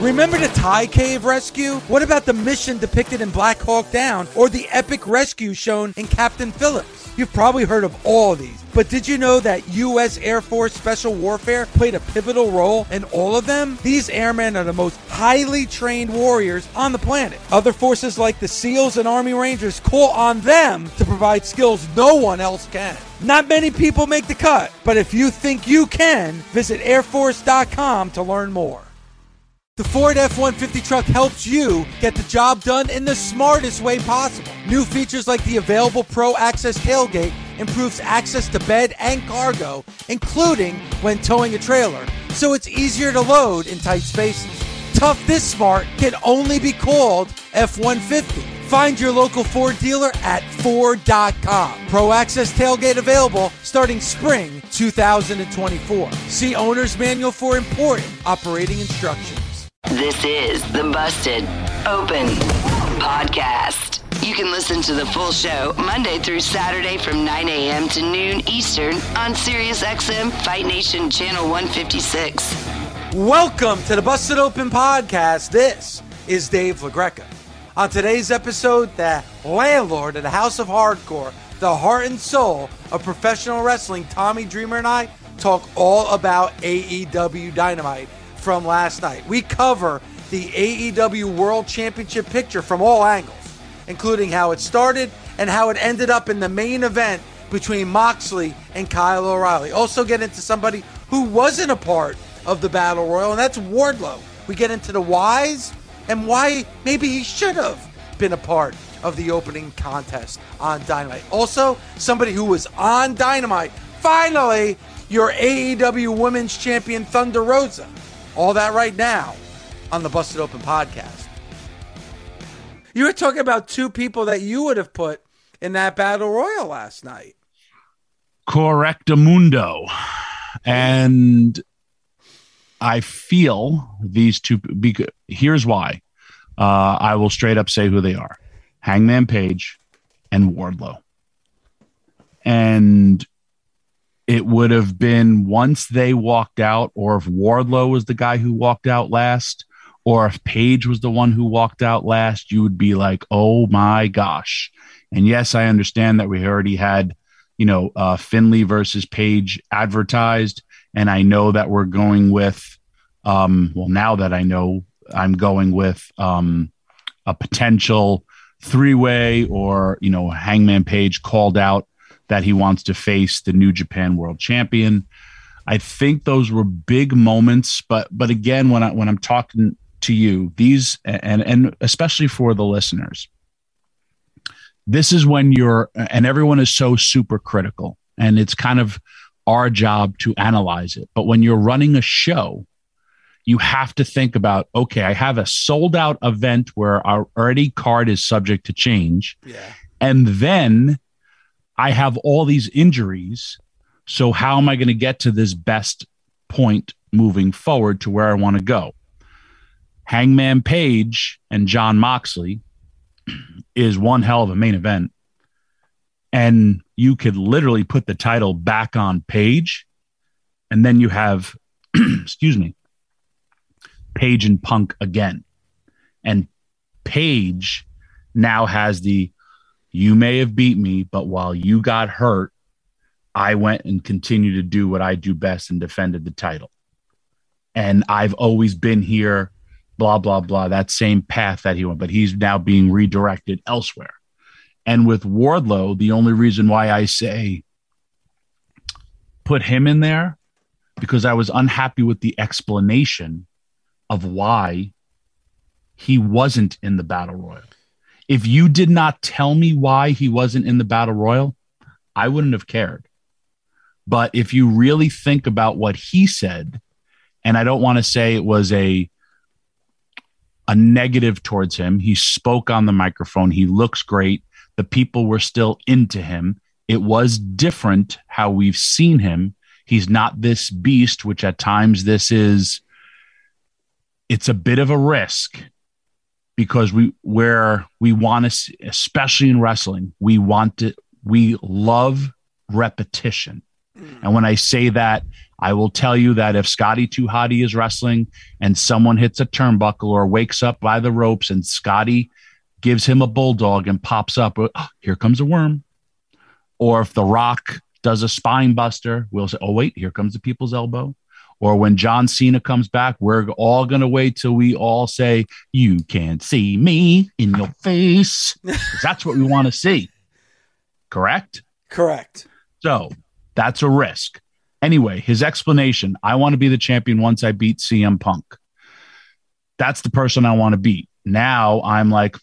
Remember the Thai cave rescue? What about the mission depicted in Black Hawk Down or the epic rescue shown in Captain Phillips? You've probably heard of all of these, but did you know that U.S. Air Force Special Warfare played a pivotal role in all of them? These airmen are the most highly trained warriors on the planet. Other forces like the SEALs and Army Rangers call on them to provide skills no one else can. Not many people make the cut, but if you think you can, visit airforce.com to learn more. The Ford F-150 truck helps you get the job done in the smartest way possible. New features like the available Pro Access tailgate improves access to bed and cargo, including when towing a trailer, so it's easier to load in tight spaces. Tough this smart can only be called F-150. Find your local Ford dealer at Ford.com. Pro Access tailgate available starting spring 2024. See Owner's Manual for important operating instructions. This is the Busted Open Podcast. You can listen to the full show Monday through Saturday from 9 a.m. to noon Eastern on SiriusXM Fight Nation Channel 156. Welcome to the Busted Open Podcast. This is Dave LaGreca. On today's episode, the landlord of the House of Hardcore, the heart and soul of professional wrestling, Tommy Dreamer, and I talk all about AEW Dynamite from last night. We cover the AEW World Championship picture from all angles, including how it started and how it ended up in the main event between Moxley and Kyle O'Reilly. Also get into somebody who wasn't a part of the Battle Royal, and that's Wardlow. We get into the whys and why maybe he should have been a part of the opening contest on Dynamite. Also, somebody who was on Dynamite. Finally, your AEW Women's Champion Thunder Rosa. All that right now on the Busted Open Podcast. You were talking about two people that you would have put in that Battle Royal last night. Correctamundo. And I feel these two, here's why. I will straight up say who they are. Hangman Page and Wardlow. And it would have been once they walked out, or if Wardlow was the guy who walked out last, or if Page was the one who walked out last, you would be like, oh my gosh. And yes, I understand that we already had, Finlay versus Page advertised. And I know that we're going with, now that I know, I'm going with a potential three-way, or, Hangman Page called out that he wants to face the New Japan World Champion. I think those were big moments, but again, when I'm talking to you, these and especially for the listeners, this is when and everyone is so super critical, and it's kind of our job to analyze it. But when you're running a show, you have to think about, okay, I have a sold out event where our already card is subject to change. Yeah. And then I have all these injuries. So how am I going to get to this best point moving forward to where I want to go? Hangman Page and Jon Moxley is one hell of a main event. And you could literally put the title back on Page. And then you have, Page and Punk again. And Page now has you may have beat me, but while you got hurt, I went and continued to do what I do best and defended the title. And I've always been here, blah, blah, blah, that same path that he went, but he's now being redirected elsewhere. And with Wardlow, the only reason why I say put him in there, because I was unhappy with the explanation of why he wasn't in the Battle Royal. If you did not tell me why he wasn't in the Battle Royal, I wouldn't have cared. But if you really think about what he said, and I don't want to say it was a negative towards him. He spoke on the microphone. He looks great. The people were still into him. It was different how we've seen him. He's not this beast, which at times it's a bit of a risk. Because we want to, especially in wrestling, we love repetition. And when I say that, I will tell you that if Scotty 2 Hotty is wrestling and someone hits a turnbuckle or wakes up by the ropes and Scotty gives him a bulldog and pops up, oh, here comes a worm. Or if The Rock does a spine buster, we'll say, oh, wait, here comes the people's elbow. Or when John Cena comes back, we're all going to wait till we all say, you can't see me in your face. That's what we want to see. Correct? Correct. So that's a risk. Anyway, his explanation, I want to be the champion once I beat CM Punk. That's the person I want to beat. Now I'm like,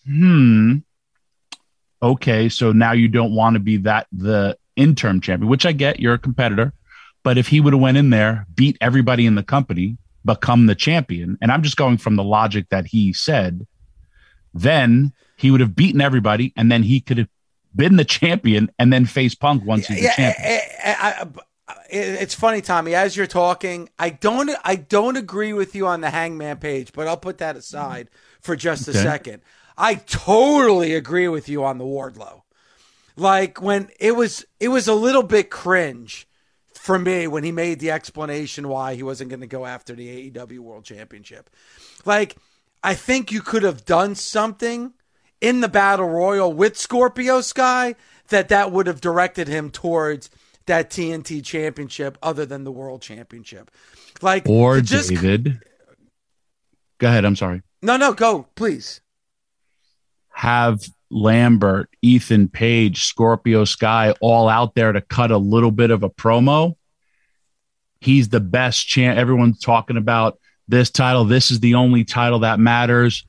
okay, so now you don't want to be the interim champion, which I get, you're a competitor. But if he would have went in there, beat everybody in the company, become the champion, and I'm just going from the logic that he said, then he would have beaten everybody, and then he could have been the champion and then face Punk once he's the champion. It's funny, Tommy, as you're talking, I don't agree with you on the Hangman Page, but I'll put that aside for just a second. I totally agree with you on the Wardlow. Like when it was a little bit cringe for me when he made the explanation why he wasn't going to go after the AEW World Championship. Like, I think you could have done something in the Battle Royal with Scorpio Sky that would have directed him towards that TNT Championship other than the World Championship. Like, or David. Go ahead. I'm sorry. No, go, please. Have Lambert, Ethan Page, Scorpio Sky all out there to cut a little bit of a promo. He's the best champ. Everyone's talking about this title. This is the only title that matters.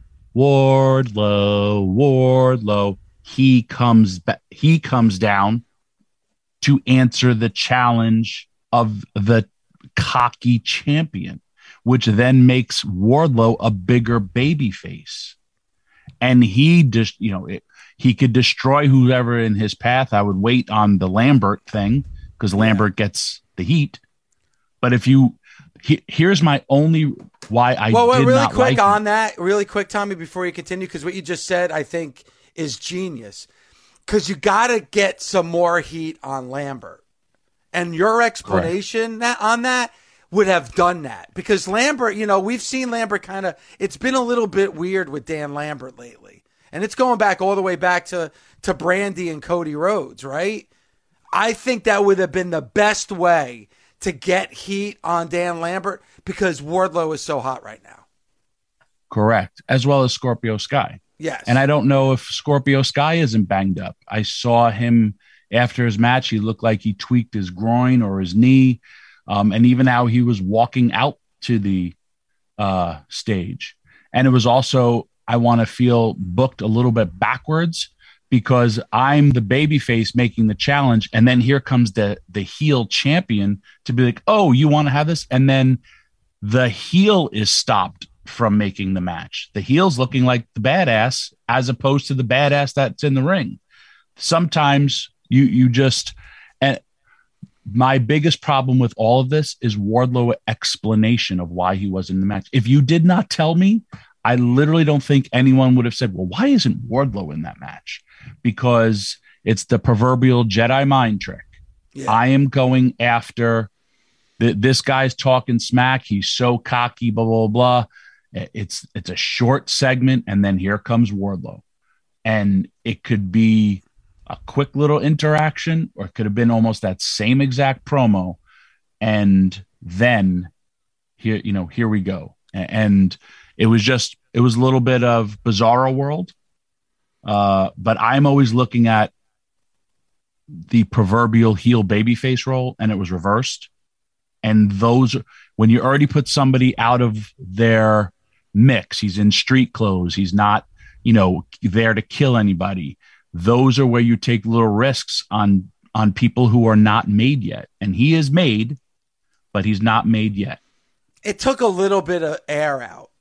Wardlow. He comes down to answer the challenge of the cocky champion, which then makes Wardlow a bigger babyface. And he just, he could destroy whoever in his path. I would wait on the Lambert thing because Lambert gets the heat. But here's my only why I did really not quick like on that, really quick, Tommy, before you continue, because what you just said, I think, is genius. Because you got to get some more heat on Lambert. And your explanation on that would have done that. Because Lambert, we've seen Lambert it's been a little bit weird with Dan Lambert lately. And it's going back all the way back to Brandy and Cody Rhodes, right? I think that would have been the best way to get heat on Dan Lambert because Wardlow is so hot right now. Correct. As well as Scorpio Sky. Yes. And I don't know if Scorpio Sky isn't banged up. I saw him after his match. He looked like he tweaked his groin or his knee. And even how he was walking out to the stage. And it was also, I want to feel booked a little bit backwards because I'm the babyface making the challenge. And then here comes the heel champion to be like, oh, you want to have this? And then the heel is stopped from making the match. The heel's looking like the badass as opposed to the badass that's in the ring. Sometimes you just, and my biggest problem with all of this is Wardlow's explanation of why he was in the match. If you did not tell me, I literally don't think anyone would have said, well, why isn't Wardlow in that match? Because it's the proverbial Jedi mind trick. Yeah. I am going after this guy's talking smack. He's so cocky, blah, blah, blah. It's a short segment, and then here comes Wardlow. And it could be a quick little interaction, or it could have been almost that same exact promo. And then here we go. And it was a little bit of Bizarro World. But I'm always looking at the proverbial heel babyface role, and it was reversed. And those, when you already put somebody out of their mix, he's in street clothes, he's not, there to kill anybody. Those are where you take little risks on people who are not made yet. And he is made, but he's not made yet. It took a little bit of air out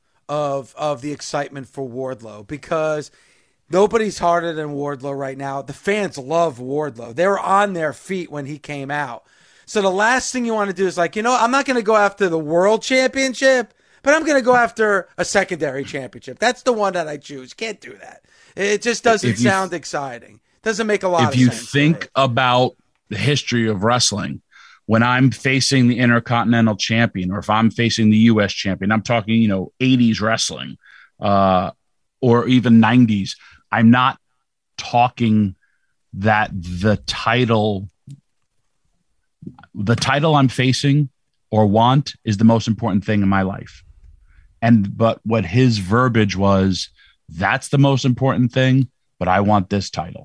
of the excitement for Wardlow because nobody's harder than Wardlow right now. The fans love Wardlow. They were on their feet when he came out. So the last thing you want to do is like, I'm not going to go after the world championship, but I'm going to go after a secondary championship. That's the one that I choose. Can't do that. It just doesn't sound exciting. Doesn't make a lot of sense. If you think about the history of wrestling, when I'm facing the Intercontinental Champion, or if I'm facing the U.S. Champion, I'm talking, 80s wrestling, or even 90s. I'm not talking that the title I'm facing or want is the most important thing in my life. But what his verbiage was, that's the most important thing, but I want this title.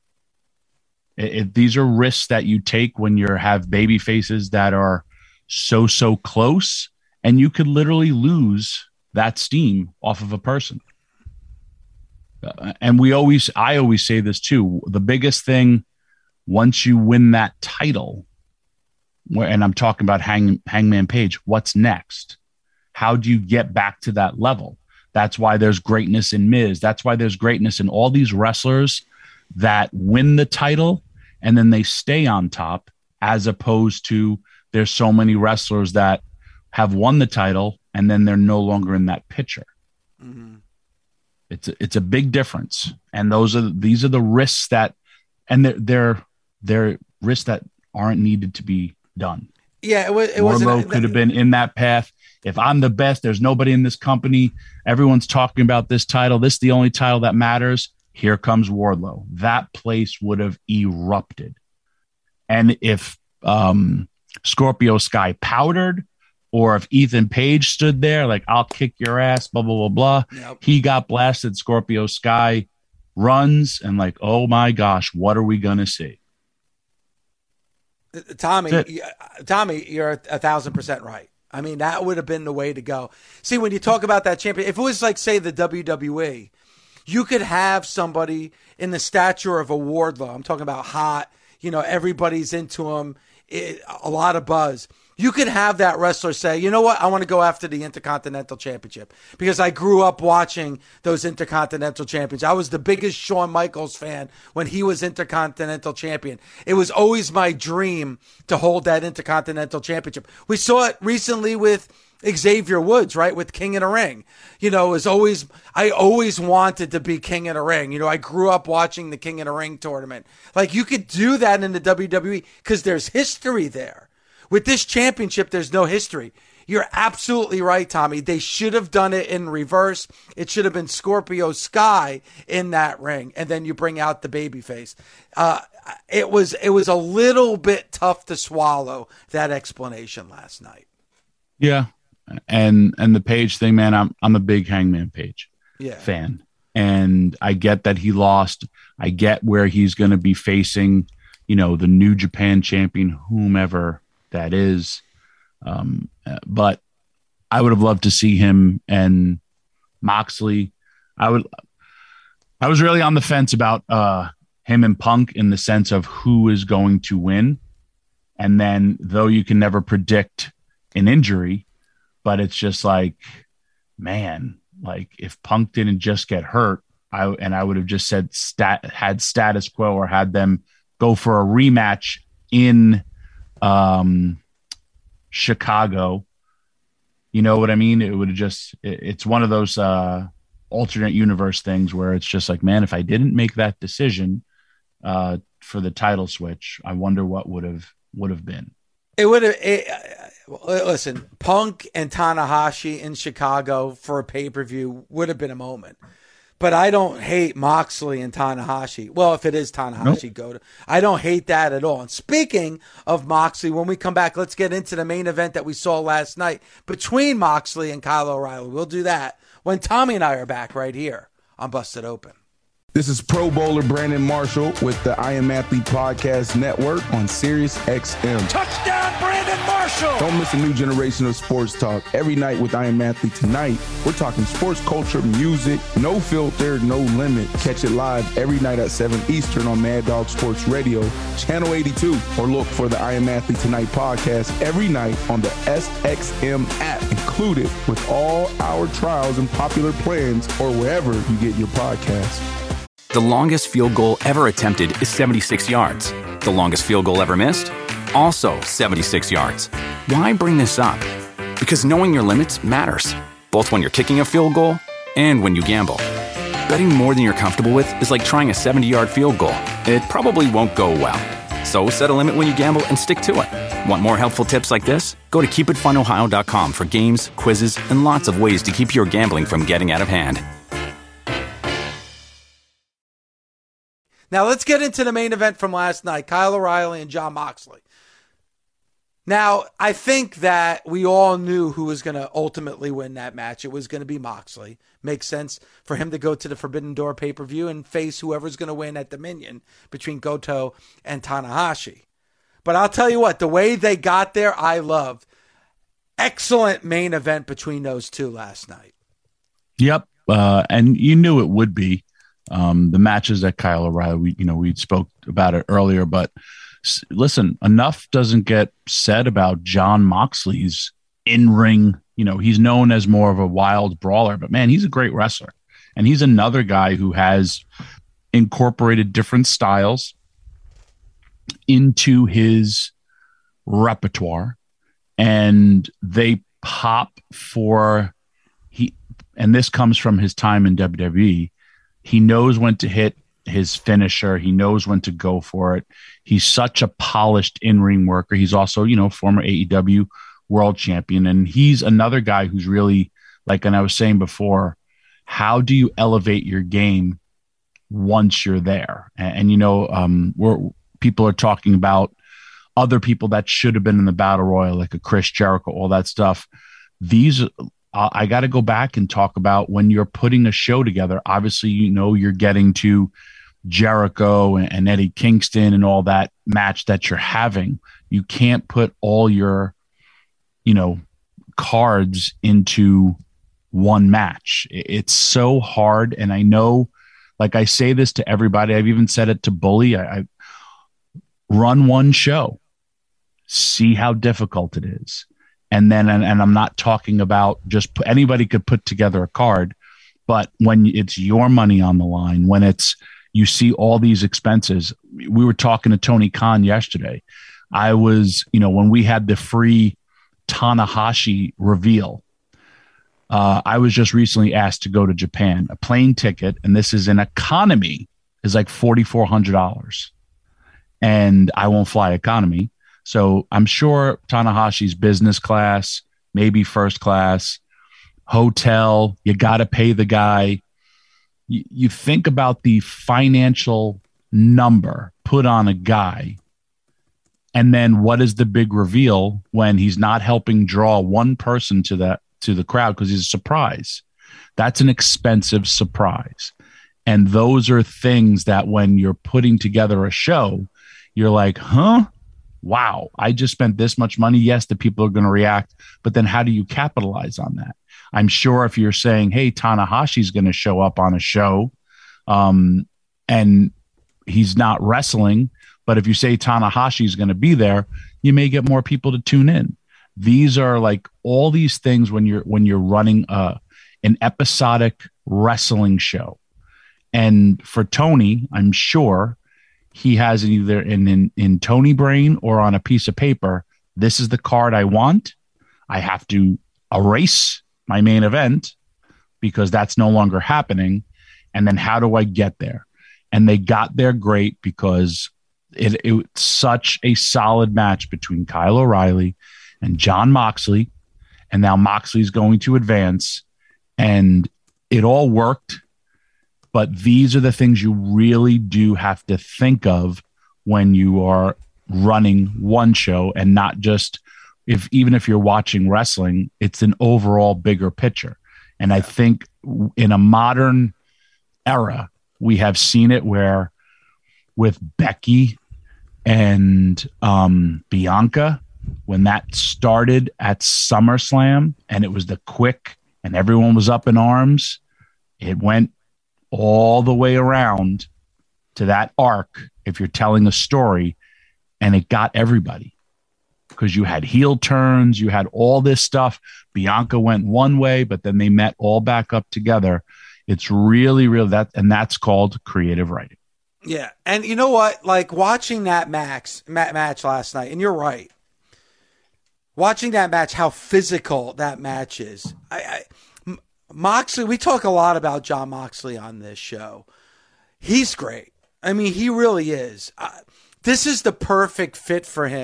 These are risks that you take when you have baby faces that are so close, and you could literally lose that steam off of a person. And I always say this too. The biggest thing, once you win that title, and I'm talking about Hangman Page, what's next? How do you get back to that level? That's why there's greatness in Miz. That's why there's greatness in all these wrestlers that win the title and then they stay on top, as opposed to there's so many wrestlers that have won the title and then they're no longer in that picture. Mm-hmm. It's a big difference. And these are the risks that, and they're risks that aren't needed to be done. Yeah, Wardlow could have been in that path. If I'm the best, there's nobody in this company. Everyone's talking about this title. This is the only title that matters. Here comes Wardlow. That place would have erupted. And if Scorpio Sky powdered, or if Ethan Page stood there like, I'll kick your ass, blah, blah, blah, blah. Yep. He got blasted. Scorpio Sky runs and like, oh my gosh, what are we going to see? Tommy, you're 1,000% right. I mean, that would have been the way to go. See, when you talk about that champion, if it was like, say, the WWE, you could have somebody in the stature of a Wardlow. I'm talking about hot, everybody's into him, a lot of buzz. You could have that wrestler say, you know what, I want to go after the Intercontinental Championship because I grew up watching those Intercontinental Champions. I was the biggest Shawn Michaels fan when he was Intercontinental Champion. It was always my dream to hold that Intercontinental Championship. We saw it recently with Xavier Woods, right, with King of the Ring. I always wanted to be King of the Ring. I grew up watching the King of the Ring tournament. Like, you could do that in the WWE because there's history there. With this championship, there's no history. You're absolutely right, Tommy. They should have done it in reverse. It should have been Scorpio Sky in that ring, and then you bring out the babyface. It was a little bit tough to swallow, that explanation last night. Yeah, and the Page thing, man, I'm a big Hangman Page fan, and I get that he lost. I get where he's going to be facing, the New Japan champion, whomever that is. But I would have loved to see him and Moxley. I was really on the fence about him and Punk in the sense of who is going to win. And then, though you can never predict an injury, but it's just like, man, like if Punk didn't just get hurt, I would have just said had status quo, or had them go for a rematch in Chicago. You know what I mean? It would have just, it's one of those alternate universe things where it's just like, man, if I didn't make that decision for the title switch, I wonder what would have been. It would have, listen, Punk and Tanahashi in Chicago for a pay-per-view would have been a moment. But I don't hate Moxley and Tanahashi. Well, if it is Tanahashi, nope. I don't hate that at all. And speaking of Moxley, when we come back, let's get into the main event that we saw last night between Moxley and Kyle O'Reilly. We'll do that when Tommy and I are back right here on Busted Open. This is Pro Bowler Brandon Marshall with the I Am Athlete Podcast Network on Sirius XM. Touchdown, Brandon Marshall! Don't miss a new generation of sports talk every night with I Am Athlete. Tonight, we're talking sports culture, music, no filter, no limit. Catch it live every night at 7 Eastern on Mad Dog Sports Radio, Channel 82, or look for the I Am Athlete Tonight podcast every night on the SXM app, included with all our trials and popular plans, or wherever you get your podcasts. The longest field goal ever attempted is 76 yards. The longest field goal ever missed? Also 76 yards. Why bring this up? Because knowing your limits matters, both when you're kicking a field goal and when you gamble. Betting more than you're comfortable with is like trying a 70-yard field goal. It probably won't go well. So set a limit when you gamble and stick to it. Want more helpful tips like this? Go to keepitfunohio.com for games, quizzes, and lots of ways to keep your gambling from getting out of hand. Now let's get into the main event from last night, Kyle O'Reilly and Jon Moxley. Now, I think that we all knew who was going to ultimately win that match. It was going to be Moxley. Makes sense for him to go to the Forbidden Door pay-per-view and face whoever's going to win at Dominion between Goto and Tanahashi. But I'll tell you what, the way they got there, I loved. Excellent main event between those two last night. Yep. And you knew it would be. The matches that Kyle O'Reilly, we spoke about it earlier, but listen, enough doesn't get said about Jon Moxley's in-ring. He's known as more of a wild brawler, but man, he's a great wrestler. And he's another guy who has incorporated different styles into his repertoire, and they pop and this comes from his time in WWE. He knows when to hit his finisher. He knows when to go for it. He's such a polished in-ring worker. He's also, former AEW world champion. And he's another guy who's really, and I was saying before, how do you elevate your game once you're there? And people are talking about other people that should have been in the Battle Royal, like a Chris Jericho, all that stuff. I got to go back and talk about when you're putting a show together. Obviously, you're getting to Jericho and Eddie Kingston and all that match that you're having. You can't put all your, cards into one match. It's so hard. And I know, I say this to everybody. I've even said it to Bully. I run one show, see how difficult it is. And then, and I'm not talking about just anybody could put together a card, but when it's your money on the line, when you see all these expenses. We were talking to Tony Khan yesterday. I was, when we had the free Tanahashi reveal, I was just recently asked to go to Japan. A plane ticket, and this is an economy, is like $4,400. And I won't fly economy. So I'm sure Tanahashi's business class, maybe first class, hotel, you got to pay the guy. You think about the financial number put on a guy, and then what is the big reveal when he's not helping draw one person to the crowd because he's a surprise? That's an expensive surprise. And those are things that when you're putting together a show, you're like, huh? Wow, I just spent this much money. Yes, the people are going to react, but then how do you capitalize on that? I'm sure if you're saying, hey, Tanahashi's going to show up on a show and he's not wrestling, but if you say Tanahashi's going to be there, you may get more people to tune in. These are like all these things when you're running an episodic wrestling show. And for Tony, I'm sure he has it either in Tony brain or on a piece of paper. This is the card I want. I have to erase my main event because that's no longer happening. And then how do I get there? And they got there great because it's such a solid match between Kyle O'Reilly and Jon Moxley. And now Moxley's going to advance, and it all worked. But these are the things you really do have to think of when you are running one show, and not just even if you're watching wrestling, it's an overall bigger picture. And I think in a modern era, we have seen it where with Becky and Bianca, when that started at SummerSlam and it was the quick and everyone was up in arms, it went all the way around to that arc if you're telling a story, and it got everybody because you had heel turns, you had all this stuff. Bianca went one way, but then they met all back up together. It's really, really and that's called creative writing. Yeah. And you know what? Like watching that match last night, and you're right. Watching that match, how physical that match is. Moxley, we talk a lot about Jon Moxley on this show. He's great. I mean, he really is. This is the perfect fit for him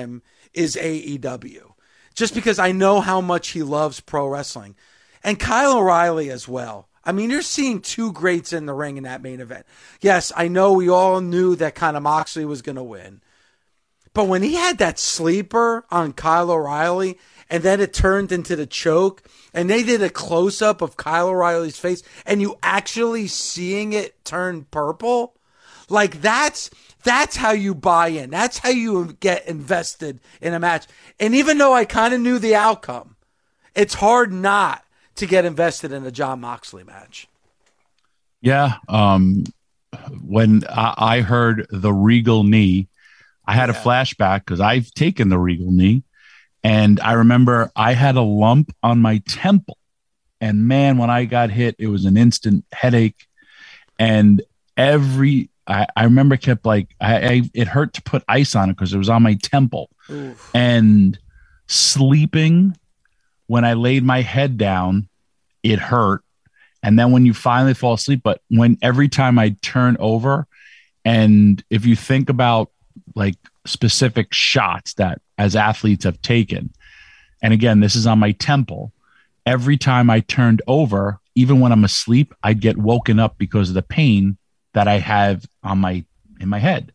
is AEW. Just because I know how much he loves pro wrestling. And Kyle O'Reilly as well. I mean, you're seeing two greats in the ring in that main event. Yes, I know we all knew that kind of Moxley was going to win. But when he had that sleeper on Kyle O'Reilly, and then it turned into the choke, and they did a close-up of Kyle O'Reilly's face, and you actually seeing it turn purple, like that's how you buy in. That's how you get invested in a match. And even though I kind of knew the outcome, it's hard not to get invested in a Jon Moxley match. Yeah. When I heard the Regal knee, I had a flashback because I've taken the Regal knee. And I remember I had a lump on my temple. And man, when I got hit, it was an instant headache. And I remember kept it hurt to put ice on it because it was on my temple. Oof. And sleeping, when I laid my head down, it hurt. And then when you finally fall asleep, but every time I turn over, and if you think about like specific shots that as athletes have taken, and again, this is on my temple, every time I turned over, even when I'm asleep, I'd get woken up because of the pain that I have in my head,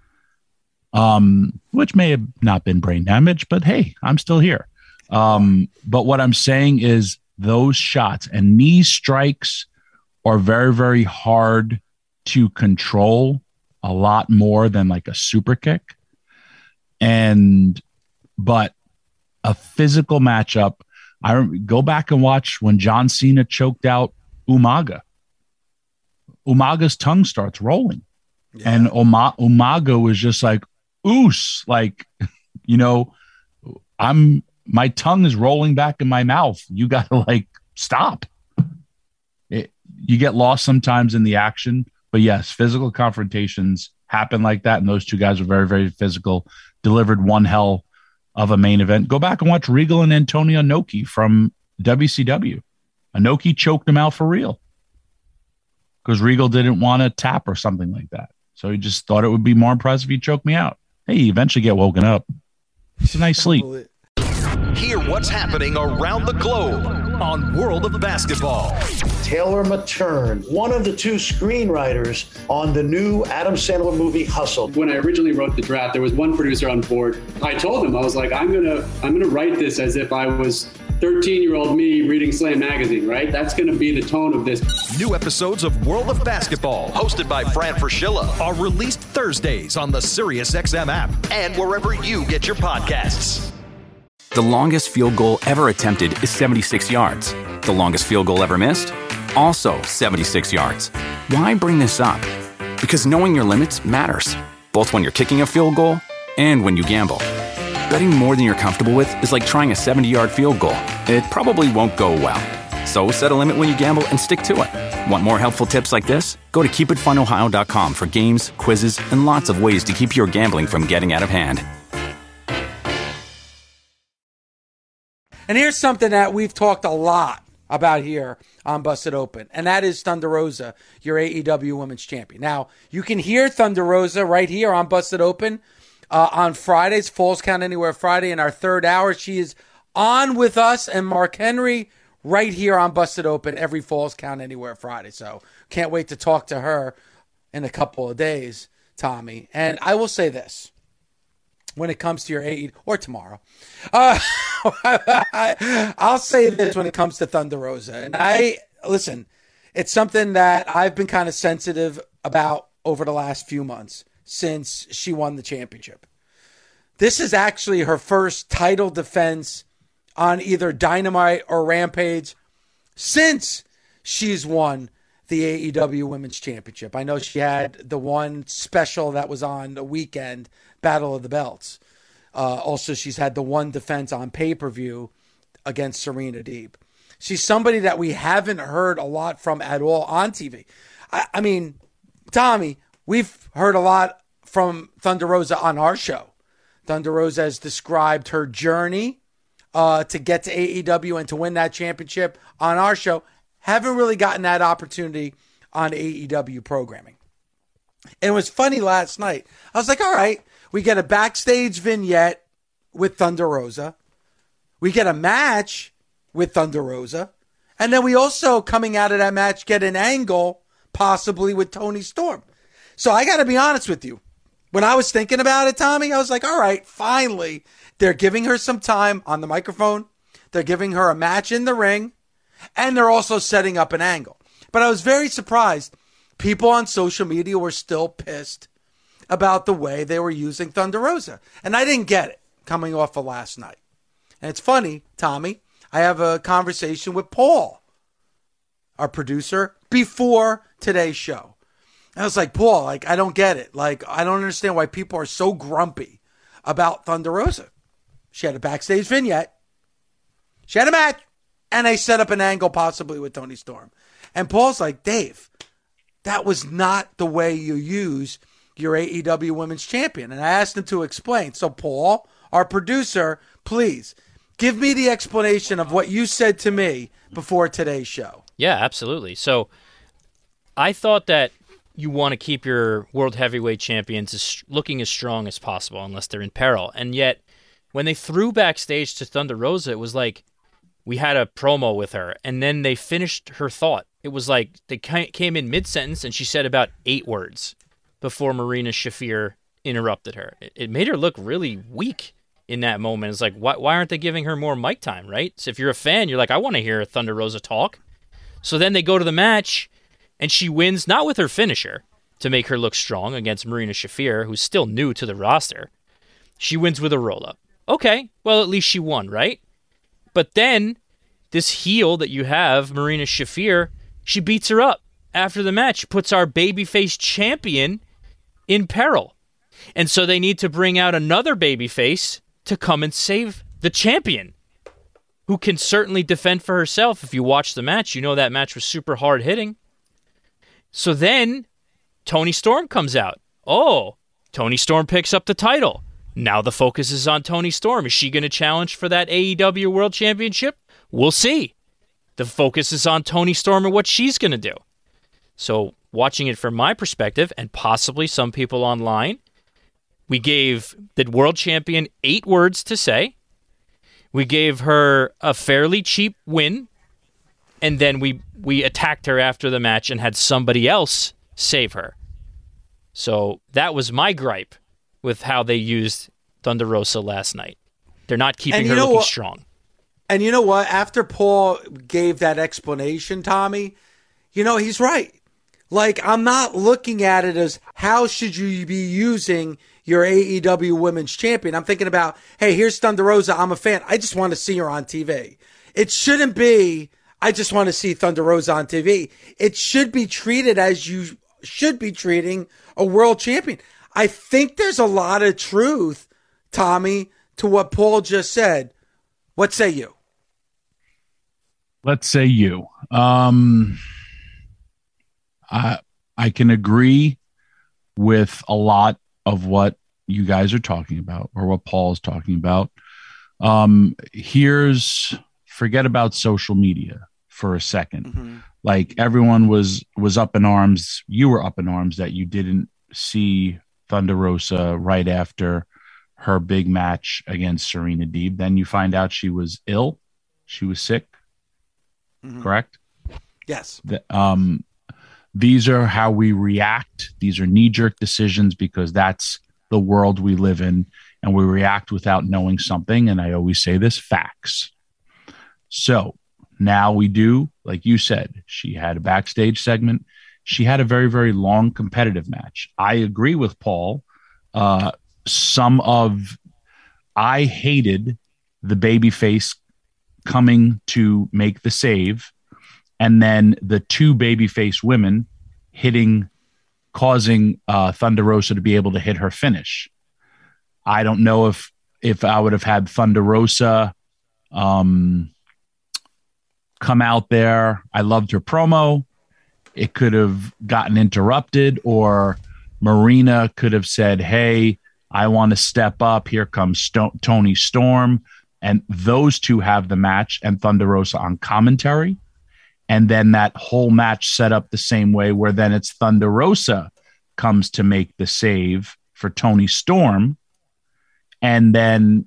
which may have not been brain damage, but hey, I'm still here. But what I'm saying is those shots and knee strikes are very, very hard to control, a lot more than like a super kick. But a physical matchup, I go back and watch when John Cena choked out Umaga. Umaga's tongue starts rolling. Yeah. And Umaga was just like, oos, like, my tongue is rolling back in my mouth. You got to like stop. You get lost sometimes in the action, but yes, physical confrontations happen like that. And those two guys were very, very physical, delivered one hell of a main event. Go back and watch Regal and Antonio Inoki from WCW. Inoki choked him out for real because Regal didn't want to tap or something like that. So he just thought it would be more impressive if he choked me out. Hey, you eventually get woken up. It's a nice sleep. Hear what's happening around the globe on World of Basketball. Taylor Matern, one of the two screenwriters on the new Adam Sandler movie Hustle. When I originally wrote the draft, there was one producer on board. I told him, I was like, I'm gonna write this as if I was 13-year-old me reading Slam magazine, right? That's going to be the tone of this. New episodes of World of Basketball, hosted by Fran Fraschilla, are released Thursdays on the SiriusXM app and wherever you get your podcasts. The longest field goal ever attempted is 76 yards. The longest field goal ever missed? Also 76 yards. Why bring this up? Because knowing your limits matters, both when you're kicking a field goal and when you gamble. Betting more than you're comfortable with is like trying a 70-yard field goal. It probably won't go well. So set a limit when you gamble and stick to it. Want more helpful tips like this? Go to keepitfunohio.com for games, quizzes, and lots of ways to keep your gambling from getting out of hand. And here's something that we've talked a lot about here on Busted Open, and that is Thunder Rosa, your AEW Women's Champion. Now, you can hear Thunder Rosa right here on Busted Open on Fridays, Falls Count Anywhere Friday, in our third hour. She is on with us and Mark Henry right here on Busted Open every Falls Count Anywhere Friday. So can't wait to talk to her in a couple of days, Tommy. And I will say this. When it comes to your AEW, or tomorrow, I'll say this when it comes to Thunder Rosa. And listen, it's something that I've been kind of sensitive about over the last few months since she won the championship. This is actually her first title defense on either Dynamite or Rampage since she's won the AEW Women's Championship. I know she had the one special that was on the weekend, Battle of the Belts. Also, she's had the one defense on pay-per-view against Serena Deeb. She's somebody that we haven't heard a lot from at all on TV. I mean, Tommy, we've heard a lot from Thunder Rosa on our show. Thunder Rosa has described her journey to get to AEW and to win that championship on our show. Haven't really gotten that opportunity on AEW programming. And it was funny last night. I was like, all right, we get a backstage vignette with Thunder Rosa. We get a match with Thunder Rosa. And then we also, coming out of that match, get an angle possibly with Toni Storm. So I got to be honest with you. When I was thinking about it, Tommy, I was like, all right, finally, they're giving her some time on the microphone. They're giving her a match in the ring. And they're also setting up an angle. But I was very surprised. People on social media were still pissed about the way they were using Thunder Rosa. And I didn't get it coming off of last night. And it's funny, Tommy, I have a conversation with Paul, our producer, before today's show. And I was like, Paul, I don't get it. I don't understand why people are so grumpy about Thunder Rosa. She had a backstage vignette. She had a match. And they set up an angle possibly with Toni Storm. And Paul's like, Dave, that was not the way you use your AEW Women's Champion. And I asked him to explain. So Paul, our producer, please give me the explanation of what you said to me before today's show. Yeah, absolutely. So I thought that you want to keep your World Heavyweight Champions looking as strong as possible unless they're in peril. And yet, when they threw backstage to Thunder Rosa, it was like we had a promo with her, and then they finished her thought. It was like they came in mid-sentence, and she said about 8 words before Marina Shafir interrupted her. It made her look really weak in that moment. It's like, why aren't they giving her more mic time, right? So if you're a fan, you're like, I want to hear Thunder Rosa talk. So then they go to the match, and she wins, not with her finisher, to make her look strong against Marina Shafir, who's still new to the roster. She wins with a roll-up. Okay, well, at least she won, right? But then, this heel that you have, Marina Shafir, she beats her up after the match, puts our babyface champion in peril. And so they need to bring out another babyface to come and save the champion, who can certainly defend for herself. If you watch the match, you know that match was super hard-hitting. So then, Toni Storm comes out. Oh, Toni Storm picks up the title. Now the focus is on Toni Storm. Is she going to challenge for that AEW World Championship? We'll see. The focus is on Toni Storm and what she's going to do. So, watching it from my perspective, and possibly some people online, we gave the world champion 8 words to say. We gave her a fairly cheap win. And then we attacked her after the match and had somebody else save her. So, that was my gripe with how they used Thunder Rosa last night. They're not keeping her looking strong. And you know what? After Paul gave that explanation, Tommy, he's right. I'm not looking at it as how should you be using your AEW Women's Champion. I'm thinking about, hey, here's Thunder Rosa. I'm a fan. I just want to see her on TV. It shouldn't be, I just want to see Thunder Rosa on TV. It should be treated as you should be treating a world champion. I think there's a lot of truth, Tommy, to what Paul just said. What say you? Let's say you. I can agree with a lot of what you guys are talking about, or what Paul is talking about. Forget about social media for a second. Mm-hmm. Everyone was up in arms. You were up in arms that you didn't see Thunder Rosa right after her big match against Serena Deeb. Then you find out she was ill. She was sick. Mm-hmm. Correct? Yes. These are how we react. These are knee-jerk decisions because that's the world we live in, and we react without knowing something. And I always say this, facts. So now we do, like you said, she had a backstage segment. She had a very, very long competitive match. I agree with Paul. I hated the babyface coming to make the save, and then the 2 babyface women causing Thunder Rosa to be able to hit her finish. I don't know if I would have had Thunder Rosa come out there. I loved her promo. It could have gotten interrupted, or Marina could have said, hey, I want to step up. Here comes Toni Storm. And those 2 have the match and Thunder Rosa on commentary. And then that whole match set up the same way, where then it's Thunder Rosa comes to make the save for Toni Storm. And then,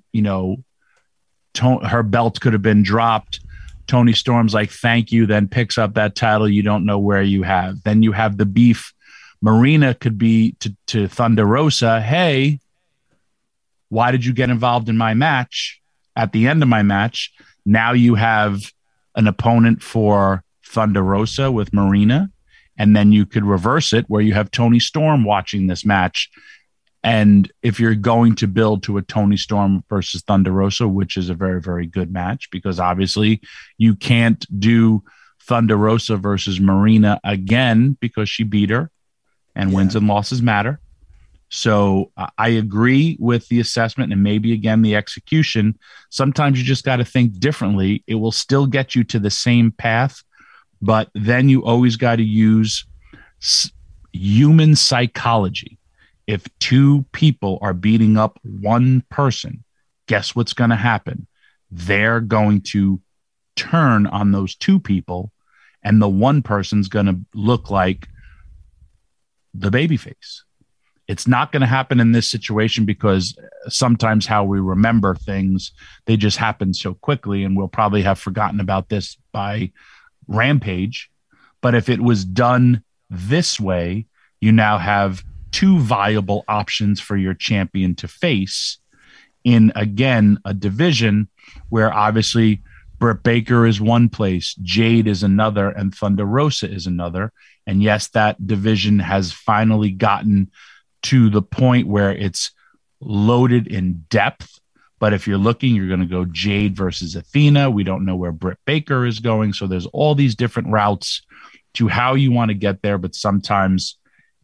her belt could have been dropped. Toni Storm's like, thank you, then picks up that title you don't know where you have. Then you have the beef. Marina could be to Thunder Rosa, hey, why did you get involved in my match? At the end of my match, now you have an opponent for Thunder Rosa with Marina, and then you could reverse it where you have Toni Storm watching this match. And if you're going to build to a Toni Storm versus Thunder Rosa, which is a very, very good match, because obviously you can't do Thunder Rosa versus Marina again because she beat her, and wins and losses matter. So I agree with the assessment, and maybe, again, the execution. Sometimes you just got to think differently. It will still get you to the same path, but then you always got to use human psychology. If two people are beating up one person, guess what's going to happen? They're going to turn on those two people, and the one person's going to look like the babyface. It's not going to happen in this situation because sometimes how we remember things, they just happen so quickly, and we'll probably have forgotten about this by Rampage. But if it was done this way, you now have two viable options for your champion to face in, again, a division where obviously Britt Baker is one place, Jade is another, and Thunder Rosa is another. And yes, that division has finally gotten to the point where it's loaded in depth. But if you're looking, you're going to go Jade versus Athena. We don't know where Britt Baker is going. So there's all these different routes to how you want to get there. But sometimes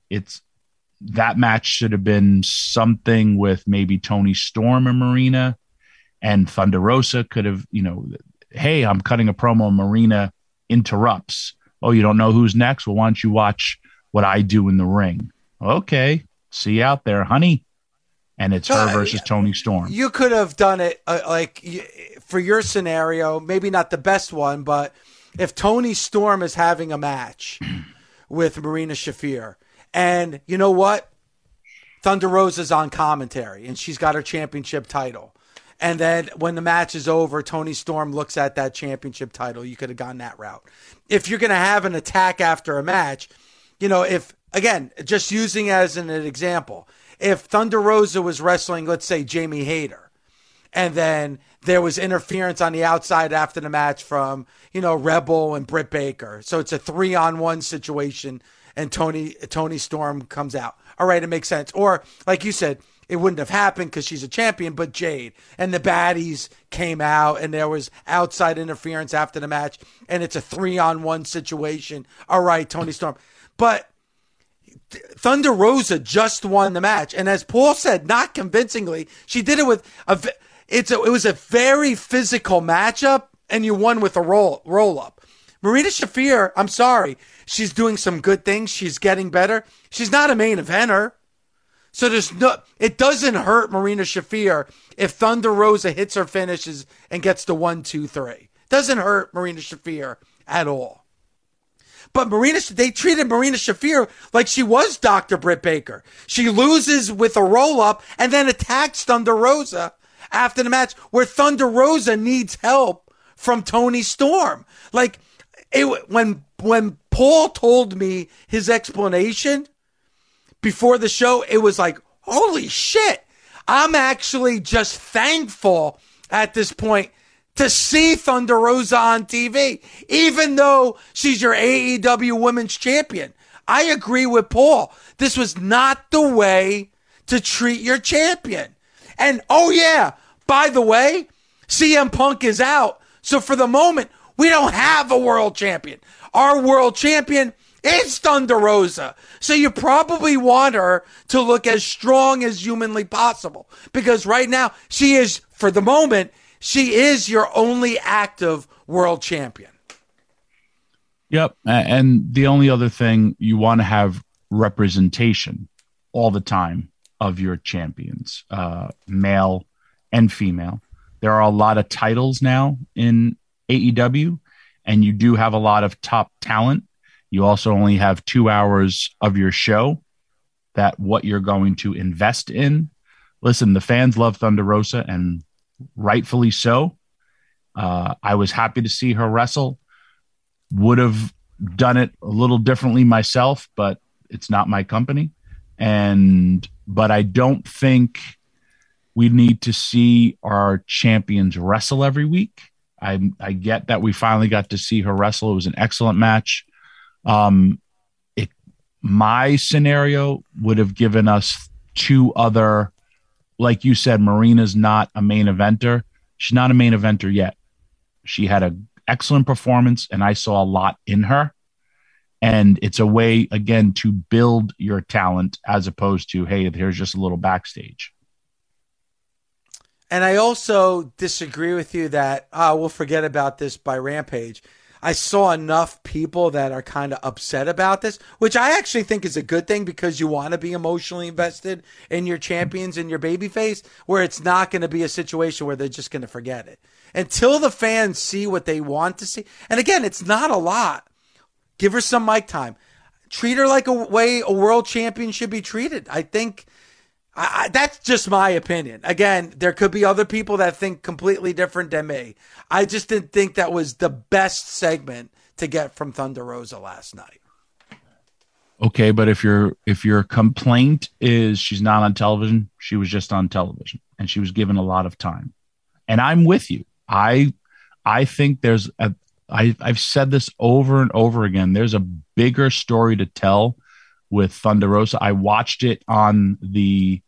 that match should have been something with maybe Toni Storm and Marina, and Thunder Rosa could have, hey, I'm cutting a promo. Marina interrupts. Oh, you don't know who's next? Well, why don't you watch what I do in the ring? Okay. See you out there, honey. And it's her versus Toni Storm. You could have done it for your scenario, maybe not the best one, but if Toni Storm is having a match with Marina Shafir, and you know what? Thunder Rosa's on commentary, and she's got her championship title. And then when the match is over, Toni Storm looks at that championship title. You could have gone that route. If you're going to have an attack after a match, if, again, just using as an example, if Thunder Rosa was wrestling, let's say, Jamie Hayter, and then there was interference on the outside after the match from, Rebel and Britt Baker. So it's a 3-on-1 situation, and Toni Storm comes out. All right, it makes sense. Or, like you said, it wouldn't have happened because she's a champion, but Jade and the baddies came out, and there was outside interference after the match, and it's a 3-on-1 situation. All right, Toni Storm. But Thunder Rosa just won the match, and as Paul said, not convincingly, she did it with it was a very physical matchup, and you won with a roll up. Marina Shafir, I'm sorry, she's doing some good things. She's getting better. She's not a main eventer. So it doesn't hurt Marina Shafir if Thunder Rosa hits her finishes and gets the 1, 2, 3. Doesn't hurt Marina Shafir at all. But they treated Marina Shafir like she was Dr. Britt Baker. She loses with a roll-up and then attacks Thunder Rosa after the match, where Thunder Rosa needs help from Toni Storm. When Paul told me his explanation before the show, it was like, holy shit. I'm actually just thankful at this point to see Thunder Rosa on TV, even though she's your AEW Women's Champion. I agree with Paul. This was not the way to treat your champion. And, oh yeah, by the way, CM Punk is out. So for the moment, we don't have a world champion. Our world champion is Thunder Rosa. So you probably want her to look as strong as humanly possible. Because right now, she is, for the moment, she is your only active world champion. Yep. And the only other thing, you want to have representation all the time of your champions, male and female. There are a lot of titles now in AEW, and you do have a lot of top talent. You also only have 2 hours of your show that what you're going to invest in. listen, the fans love Thunder Rosa, and rightfully so. I was happy to see her wrestle. Would have done it a little differently myself, but it's not my company. But I don't think we need to see our champions wrestle every week. I get that we finally got to see her wrestle. It was an excellent match. My scenario would have given us two other, like you said, Marina's not a main eventer. She's not a main eventer yet. She had an excellent performance, and I saw a lot in her. And it's a way, again, to build your talent as opposed to, hey, here's just a little backstage. And I also disagree with you that we'll forget about this by Rampage. I saw enough people that are kind of upset about this, which I actually think is a good thing because you want to be emotionally invested in your champions and your babyface, where it's not going to be a situation where they're just going to forget it. Until the fans see what they want to see. And again, it's not a lot. Give her some mic time. Treat her like a way a world champion should be treated. I think that's just my opinion. Again, there could be other people that think completely different than me. I just didn't think that was the best segment to get from Thunder Rosa last night. Okay, but if your complaint is she's not on television, she was just on television and she was given a lot of time. And I'm with you. I think there's I've said this over and over again. There's a bigger story to tell with Thunder Rosa. I watched it on the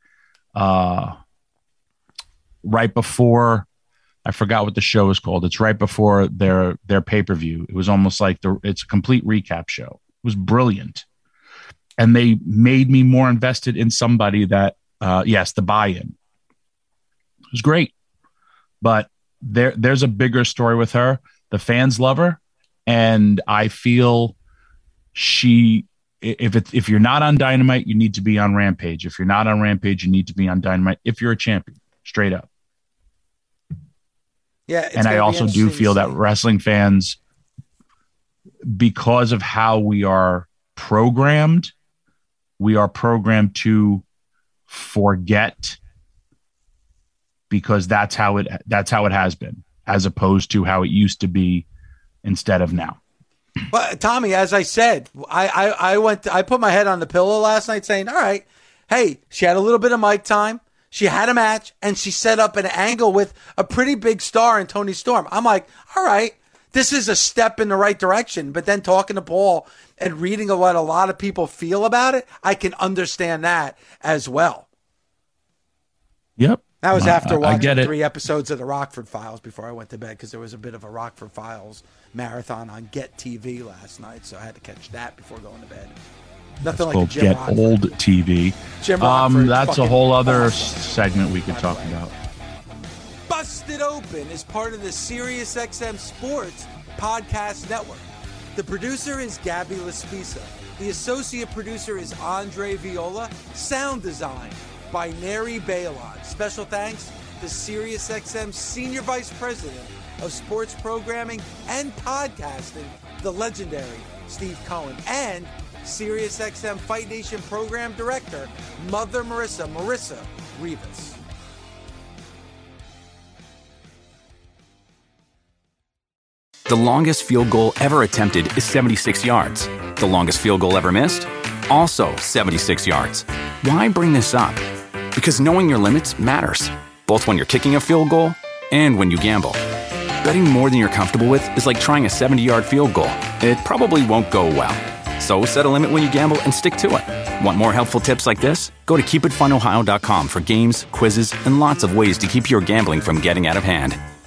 right before, I forgot what the show is called. It's right before their pay-per-view. It was almost like it's a complete recap show. It was brilliant. And they made me more invested in somebody that, yes, the buy-in. It was great. But there's a bigger story with her. The fans love her. And I feel if you're not on Dynamite, you need to be on Rampage. If you're not on Rampage, you need to be on Dynamite. If you're a champion, straight up. Yeah. And I also do feel that wrestling fans, because of how we are programmed to forget, because that's how it has been, as opposed to how it used to be instead of now. But Tommy, as I said, I put my head on the pillow last night saying, all right, hey, she had a little bit of mic time. She had a match and she set up an angle with a pretty big star in Toni Storm. I'm like, all right, this is a step in the right direction. But then talking to Paul and reading what a lot of people feel about it, I can understand that as well. Yep. That was after watching 3 episodes of the Rockford Files before I went to bed, because there was a bit of a Rockford Files marathon on Get TV last night, so I had to catch that before going to bed. Nothing like Jim Get Rockford. Old TV. Jim Rockford, that's a whole other segment we could talk about. Busted Open is part of the SiriusXM Sports Podcast Network. The producer is Gabby Laspisa. The associate producer is Andre Viola. Sound design by Neri Bailon. Special thanks to SiriusXM Senior Vice President of Sports Programming and Podcasting, the legendary Steve Cohen, and SiriusXM Fight Nation Program Director, Mother Marissa Rivas. The longest field goal ever attempted is 76 yards. The longest field goal ever missed? Also 76 yards. Why bring this up? Because knowing your limits matters, both when you're kicking a field goal and when you gamble. Betting more than you're comfortable with is like trying a 70-yard field goal. It probably won't go well. So set a limit when you gamble and stick to it. Want more helpful tips like this? Go to keepitfunohio.com for games, quizzes, and lots of ways to keep your gambling from getting out of hand.